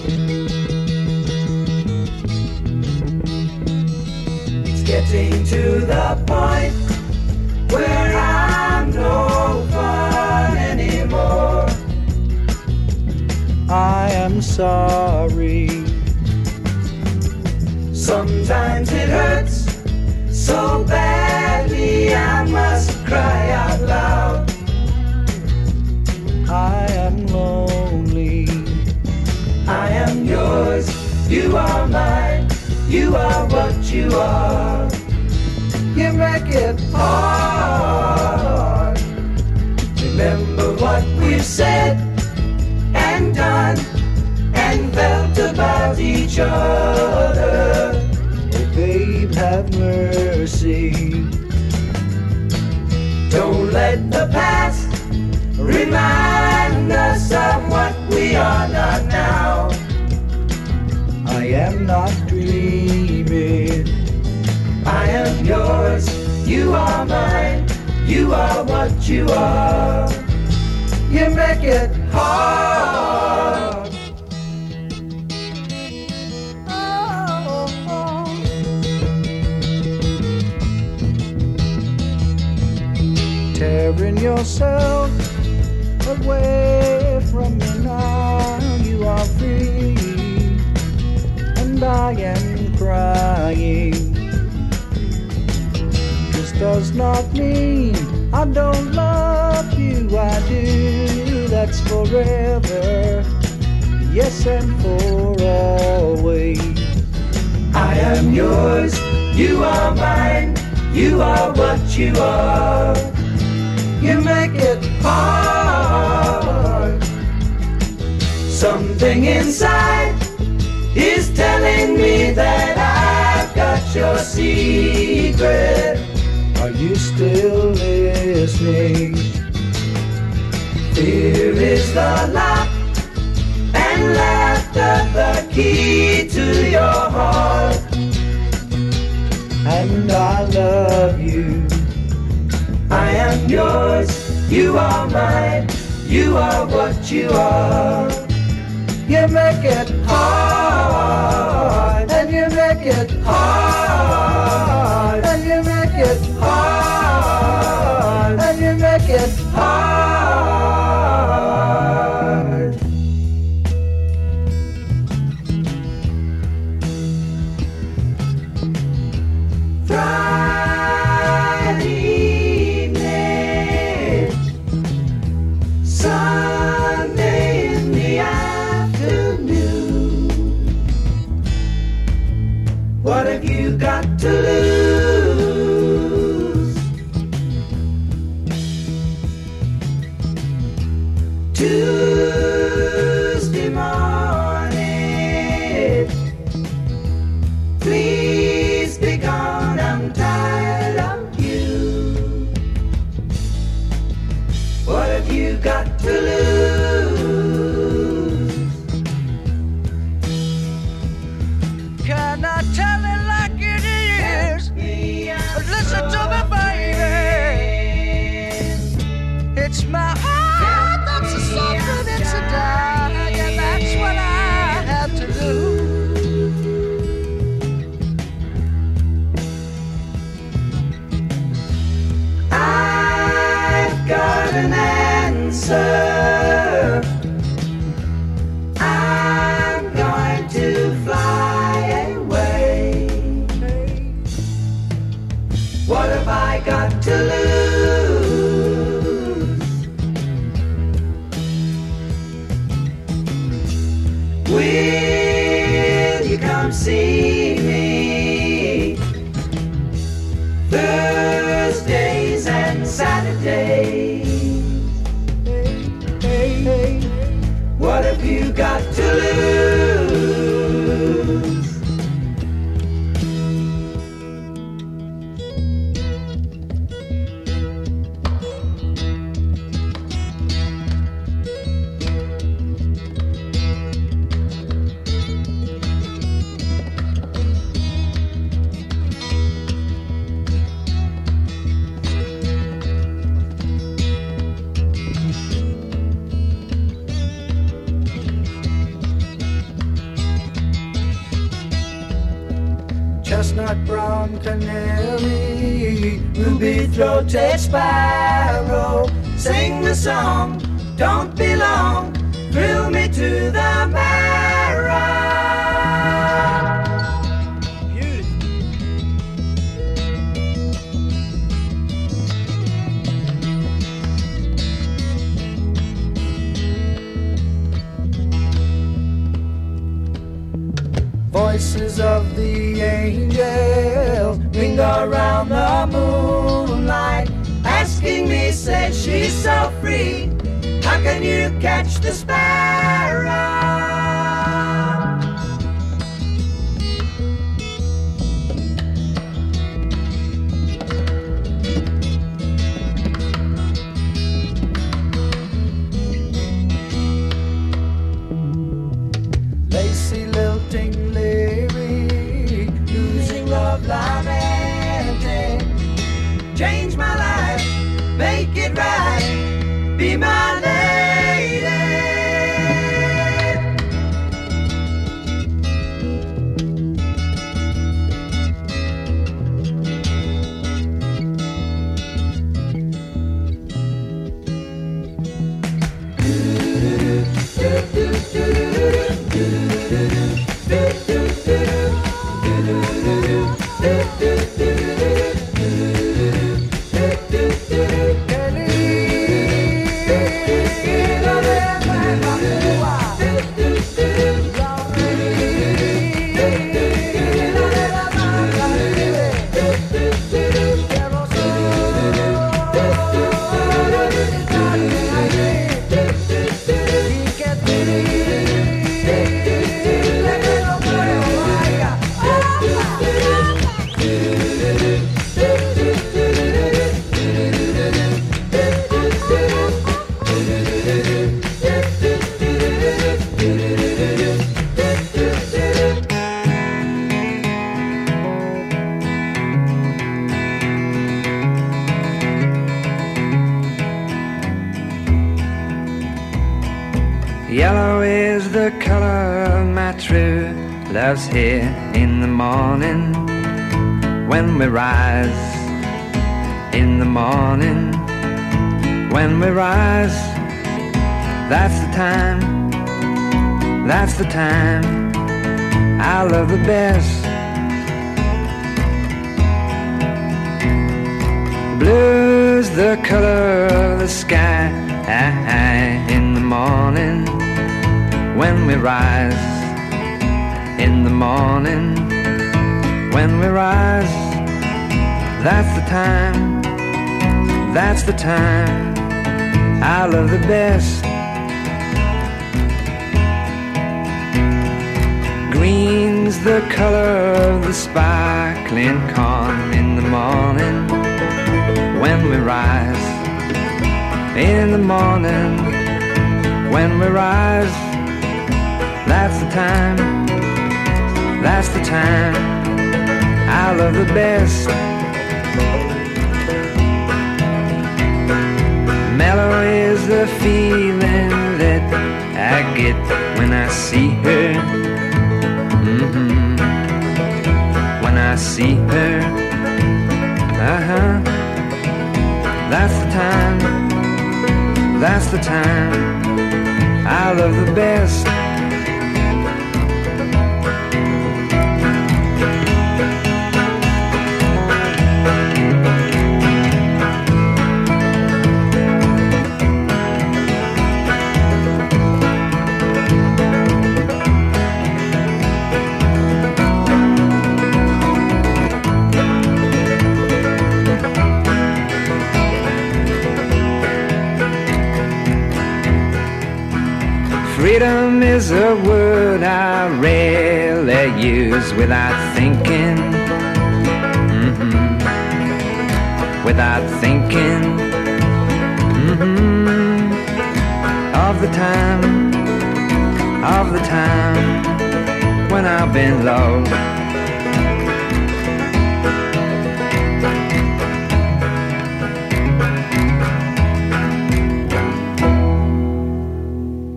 It's getting to the point where I'm no fun anymore. I am sorry. Sometimes it hurts so badly I must cry out loud. I am lonely. I am yours, you are mine, you are what you are. You make it hard. Remember what we've said and done and felt about each other. Oh babe, have mercy. Don't let the past remind us of what we are not now. I am not dreaming. I am yours, you are mine, you are what you are. You make it hard. Tearing yourself away from me now. You are free, and I am crying. This does not mean I don't love you. I do. That's forever. Yes, and for always. I am yours, you are mine, you are what you are. You make it hard. Something inside is telling me that I've got your secret. Are you still listening? Fear is the lock and laughter the key to your heart. And I love you. I am yours, you are mine, you are what you are. You make it hard, and you make it hard, and you make it hard, and you make it hard. Sunday in the afternoon. What have you got to lose? Tuesday morning, please be gone, I'm tired of you. What have you got to lose? Can I tell it like it is? Listen to me, baby. It's my heart that's a suffering, it's a dying, and that's what I have to do. I've got an answer. I'm going to fly away. What have I got to lose? Will you come see me Thursdays and Saturdays? What have you got to lose? chestnut brown canary, ruby-throated sparrow, sing the song, don't be long, thrill me to the marrow. Voices of the angels ring around the moonlight, asking me, say she's so free, how can you catch the sparrow? Lacy lilting lyric, losing love lamenting, change my life, make it right, be my lady. Yellow is the color of my true love's here in the morning when we rise. In the morning when we rise, that's the time, that's the time I love the best. Blue's the color of the sky in the morning when we rise. In the morning when we rise, that's the time, that's the time I love the best. Green's the color of the sparkling corn in the morning when we rise. In the morning when we rise, that's the time, that's the time I love the best. Mellow is the feeling that I get when I see her. When I see her, that's the time, that's the time I love the best. Freedom is a word I rarely use without thinking, without thinking of the time when I've been low.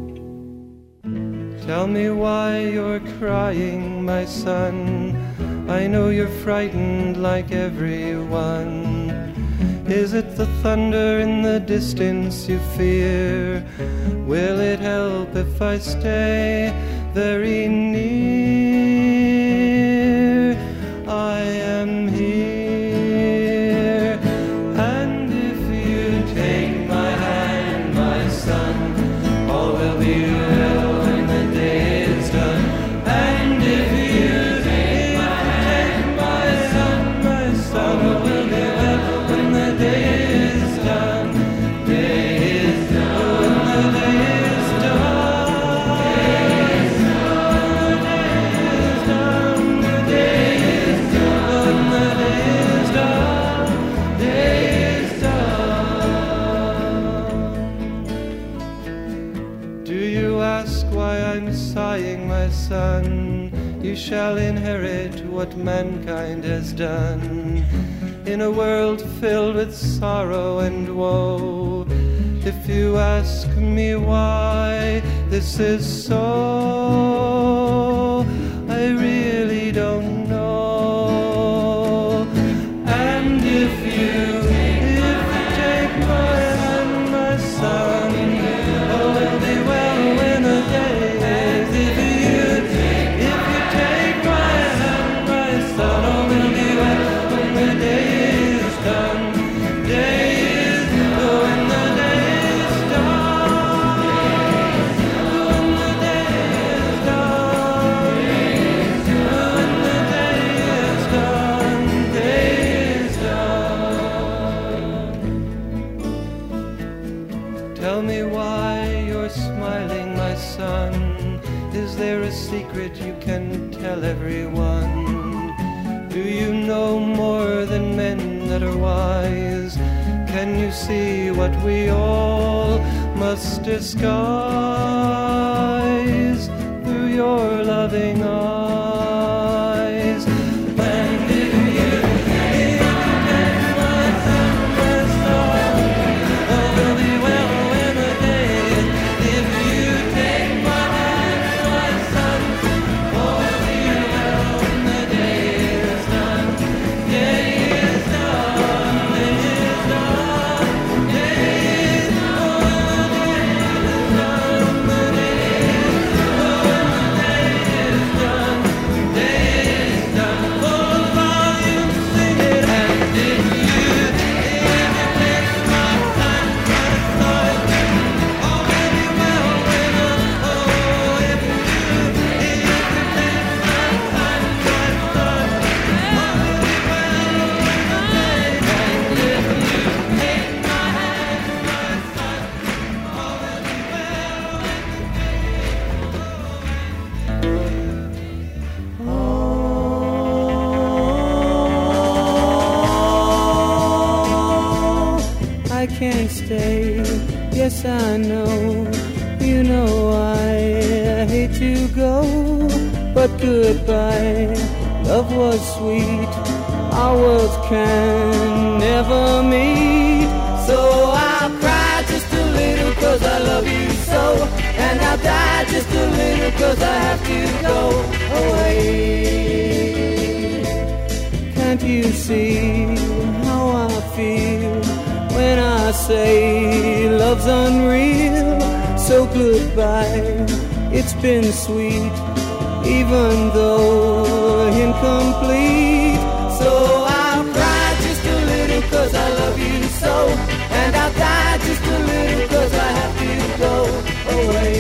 Tell me why you're crying, my son. I know you're frightened like everyone. Is it the thunder in the distance you fear? Will it help if I stay very near? I am here. And if you take my hand, my son, all will be well when the day is done. And if you take my hand, my son, all will be well when the day is done. Day is done. When the day is done. The day is done. The day is done. Day is done. Do you ask why I'm sighing, my son? You shall inherit what mankind has done. In a world filled with sorrow and woe, if you ask me why this is so, I really don't know. And if you take my hand, my son, all will be well when the day is. If you take my hand, my son, all will be well when the day is done. Day is when the day is done. When the day is done. When the day is done. Day is done. Tell me why you're smiling, my son. Is there a secret you can tell everyone? Do you know more than men that are wise? Can you see what we all must disguise through your loving eyes? And if you take my son, my son, all will be well when the day is. If you take my hand, my son, all will be well when the day is done. Day is done. Day is done. Day is done. The day is done. Day is done. Full volume, sing it. And if you take my hand, my son, all will be well when if you take my hand, my son, all will be well when the day. And if you take my hand, my son, all will be well when I can't stay, yes I know. You know I hate to go, but goodbye. Love was sweet, our worlds can never meet. So I'll cry just a little 'cause I love you so, and I'll die just a little 'cause I have to go away. Can't you see how I feel when I say love's unreal? So goodbye, it's been sweet, even though incomplete. So I'll cry just a little 'cause I love you so, and I'll die just a little 'cause I have to go away.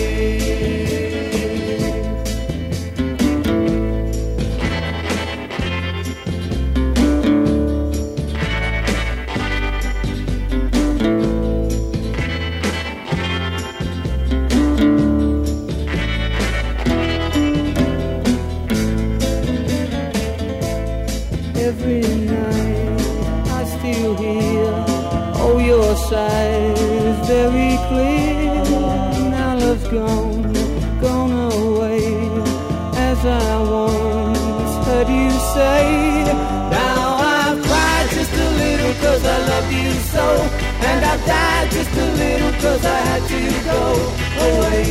Every night I still hear, oh, your sighs very clear. Now love's gone away, as I once heard you say. Now I've cried just a little 'cause I loved you so, and I've died just a little 'cause I had to go away.